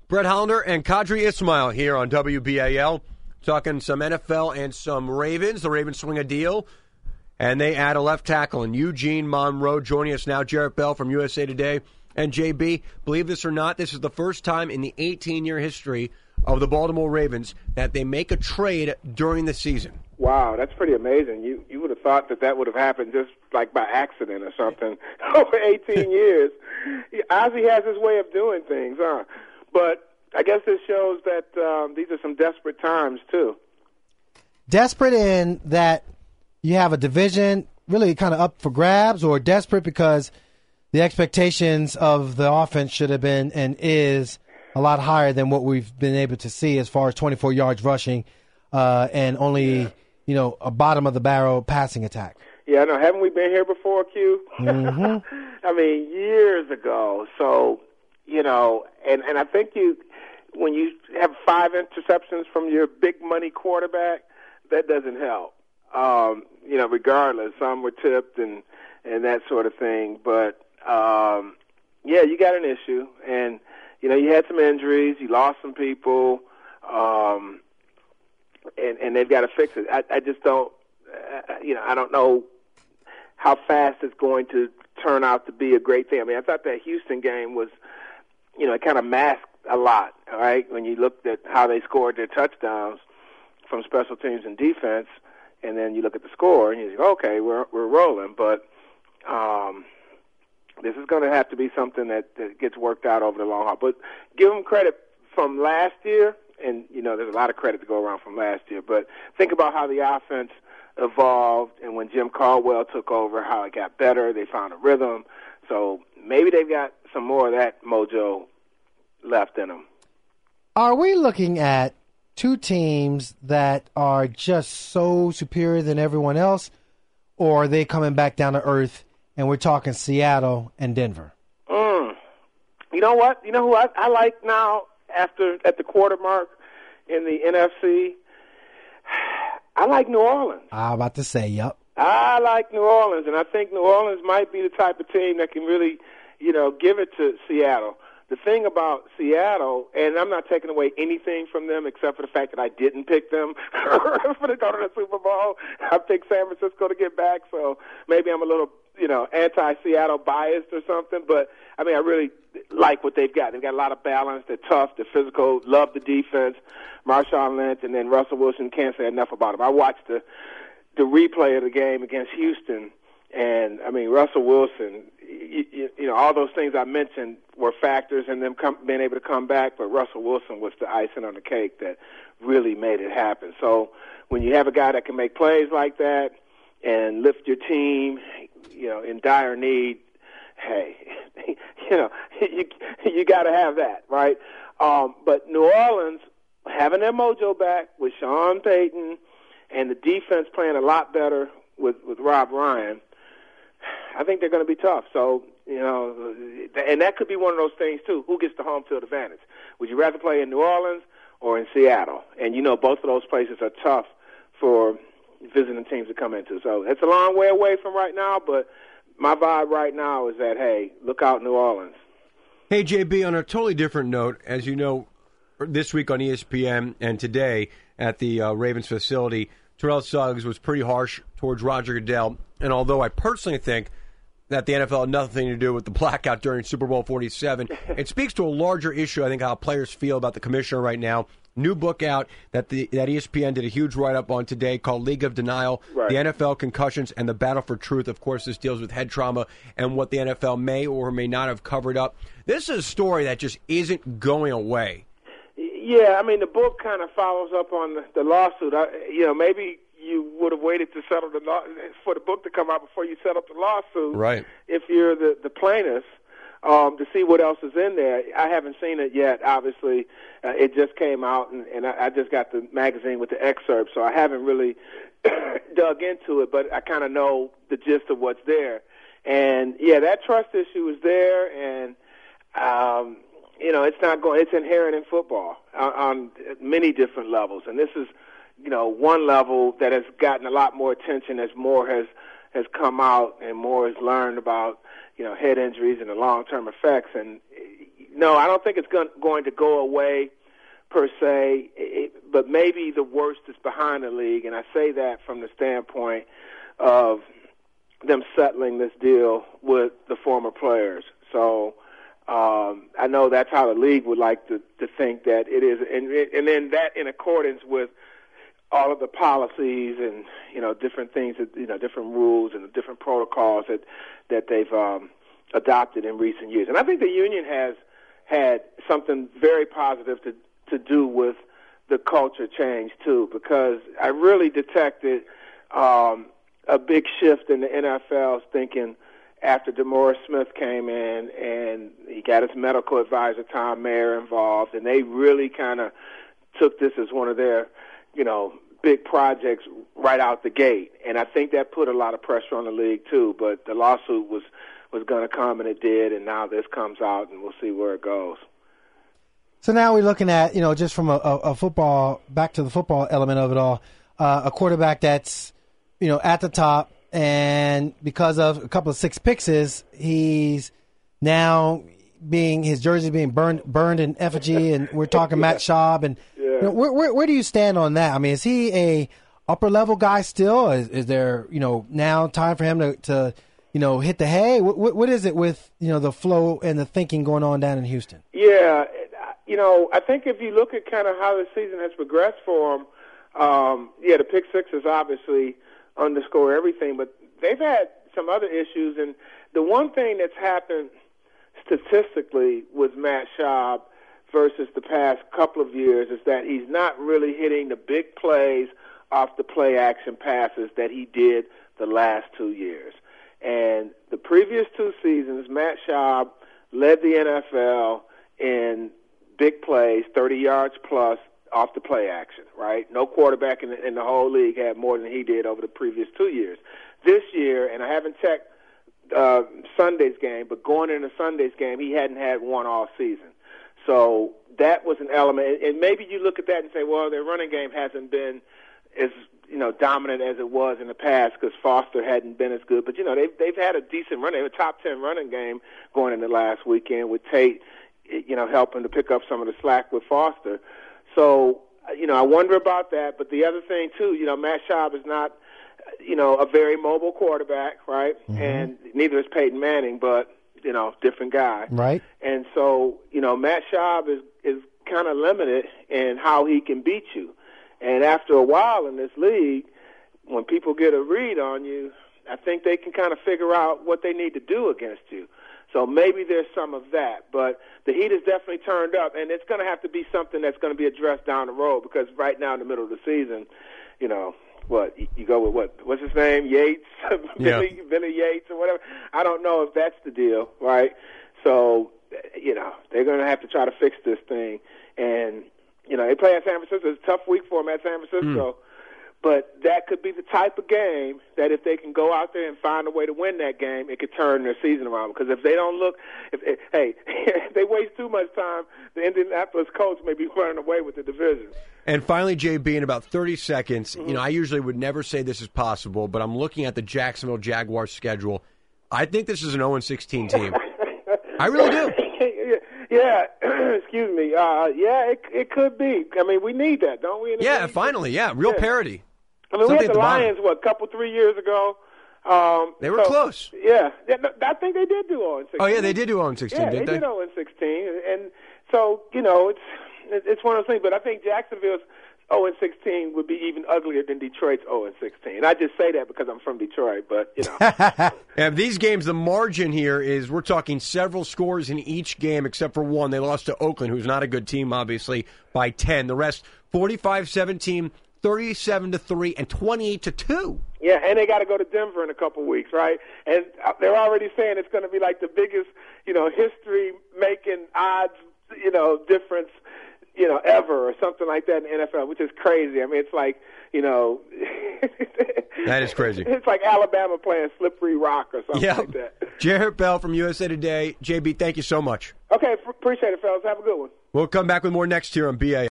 Brett Hollander and Qadry Ismail here on WBAL, talking some NFL and some Ravens. The Ravens swing a deal, and they add a left tackle in Eugene Monroe. Joining us now, Jarrett Bell from USA Today. And JB, believe this or not, this is the first time in the 18-year history of the Baltimore Ravens that they make a trade during the season. Wow, that's pretty amazing. You would have thought that would have happened just like by accident or something over 18 years. Ozzie has his way of doing things, huh? But I guess this shows that these are some desperate times, too. Desperate in that you have a division really kind of up for grabs, or desperate because the expectations of the offense should have been and is a lot higher than what we've been able to see as far as 24 yards rushing and only, a bottom-of-the-barrel passing attack. Yeah, I know. Haven't we been here before, Q? Mm-hmm. I mean, years ago. So, and I think when you have 5 interceptions from your big-money quarterback, that doesn't help. Regardless, some were tipped and that sort of thing. But, you got an issue. And, you had some injuries. You lost some people. And they've got to fix it. I just don't, I don't know how fast it's going to turn out to be a great thing. I mean, I thought that Houston game was, it kind of masked a lot, all right, when you looked at how they scored their touchdowns from special teams and defense, and then you look at the score, and you think, okay, we're rolling. But this is going to have to be something that gets worked out over the long haul. But give them credit from last year, and, there's a lot of credit to go around from last year. But think about how the offense evolved, and when Jim Caldwell took over, how it got better. They found a rhythm. So maybe they've got some more of that mojo left in them. Are we looking at two teams that are just so superior than everyone else, or are they coming back down to earth, and we're talking Seattle and Denver? You know what? You know who I like now at the quarter mark in the NFC? I like New Orleans. I was about to say, yep. I like New Orleans, and I think New Orleans might be the type of team that can really, give it to Seattle. The thing about Seattle, and I'm not taking away anything from them except for the fact that I didn't pick them for to go to the Super Bowl. I picked San Francisco to get back, so maybe I'm a little, anti-Seattle biased or something. But, I mean, I really like what they've got. They've got a lot of balance. They're tough. They're physical. Love the defense. Marshawn Lynch and then Russell Wilson, can't say enough about him. I watched the replay of the game against Houston, and, I mean, Russell Wilson, all those things I mentioned were factors in them being able to come back, but Russell Wilson was the icing on the cake that really made it happen. So when you have a guy that can make plays like that and lift your team, in dire need, hey, you got to have that, right? But New Orleans, having their mojo back with Sean Payton and the defense playing a lot better with Rob Ryan, I think they're going to be tough. So, and that could be one of those things, too. Who gets the home field advantage? Would you rather play in New Orleans or in Seattle? And, both of those places are tough for visiting teams to come into. So it's a long way away from right now, but my vibe right now is that, hey, look out New Orleans. Hey, JB, on a totally different note, as you know, this week on ESPN and today at the Ravens facility, Terrell Suggs was pretty harsh towards Roger Goodell. And although I personally think that the NFL had nothing to do with the blackout during Super Bowl 47, it speaks to a larger issue, I think, how players feel about the commissioner right now. New book out that ESPN did a huge write-up on today called League of Denial, right. The NFL Concussions and the Battle for Truth. Of course, this deals with head trauma and what the NFL may or may not have covered up. This is a story that just isn't going away. Yeah, I mean, the book kind of follows up on the lawsuit. Maybe you would have waited to settle for the book to come out before you set up the lawsuit. Right. If you're the plaintiff, to see what else is in there. I haven't seen it yet, obviously. It just came out, and I just got the magazine with the excerpt, so I haven't really dug into it, but I kind of know the gist of what's there. And, yeah, that trust issue is there, and, it's inherent in football on many different levels. And this is, one level that has gotten a lot more attention as more has come out and more is learned about, head injuries and the long-term effects. And No, I don't think it's going to go away per se, but maybe the worst is behind the league, and I say that from the standpoint of them settling this deal with the former players. So I know that's how the league would like to think that it is, and then that in accordance with all of the policies and different things, different rules and different protocols that they've adopted in recent years. And I think the union has had something very positive to do with the culture change too, because I really detected a big shift in the NFL's thinking after DeMaurice Smith came in and he got his medical advisor Tom Mayer involved, and they really kind of took this as one of their big projects right out the gate. And I think that put a lot of pressure on the league too, but the lawsuit was going to come, and it did, and now this comes out, and we'll see where it goes. So now we're looking at, just from a football, back to the football element of it all, a quarterback that's, at the top, and because of a couple of six picks, he's now his jersey being burned in effigy, and we're talking Matt Schaub, and where do you stand on that? I mean, is he a upper level guy still? Is there, now time for him to hit the hay? What is it with, the flow and the thinking going on down in Houston? Yeah, I think if you look at kind of how the season has progressed for him, the pick sixes obviously underscore everything, but they've had some other issues. And the one thing that's happened statistically with Matt Schaub versus the past couple of years is that he's not really hitting the big plays off the play action passes that he did the last 2 years. And the previous 2 seasons, Matt Schaub led the NFL in big plays, 30 yards plus off the play action, right? No quarterback in the whole league had more than he did over the previous 2 years. This year, and I haven't checked Sunday's game, but going into Sunday's game, he hadn't had one all season. So that was an element. And maybe you look at that and say, well, their running game hasn't been as dominant as it was in the past because Foster hadn't been as good. But, they've had a decent run. They have a top 10 running game going into last weekend with Tate, helping to pick up some of the slack with Foster. So, I wonder about that. But the other thing, too, Matt Schaub is not, a very mobile quarterback, right? Mm-hmm. And neither is Peyton Manning, but, different guy. Right. And so, Matt Schaub is kind of limited in how he can beat you. And after a while in this league, when people get a read on you, I think they can kind of figure out what they need to do against you. So maybe there's some of that. But the heat is definitely turned up, and it's going to have to be something that's going to be addressed down the road because right now in the middle of the season, you go with what's his name, Yates, Billy Yates or whatever. I don't know if that's the deal, right? So, they're going to have to try to fix this thing. And, they play at San Francisco. It's a tough week for them at San Francisco. But that could be the type of game that if they can go out there and find a way to win that game, it could turn their season around. Because if they don't if they waste too much time, the Indianapolis Colts may be running away with the division. And finally, JB, in about 30 seconds, I usually would never say this is possible, but I'm looking at the Jacksonville Jaguars schedule. I think this is an 0-16 team. I really do. Yeah, excuse me. It could be. I mean, we need that, don't we? Finally, real parity. I mean, we had the Lions, 3 years ago? They were close. Yeah, I think they did do 0-16. Oh, yeah, they did do 0-16, didn't they? They did 0-16. And so, it's one of those things. But I think Jacksonville's 0-16 would be even uglier than Detroit's 0-16. And I just say that because I'm from Detroit, but, And these games, the margin here is we're talking several scores in each game except for one. They lost to Oakland, who's not a good team, obviously, by 10. The rest, 45-17, 37-3, and 28-2. Yeah, and they got to go to Denver in a couple weeks, right? And they're already saying it's going to be like the biggest, history-making odds, difference, ever or something like that in the NFL, which is crazy. I mean, it's like, that is crazy. It's like Alabama playing Slippery Rock or something like that. Jarrett Bell from USA Today. JB, thank you so much. Okay, appreciate it, fellas. Have a good one. We'll come back with more next year on BA.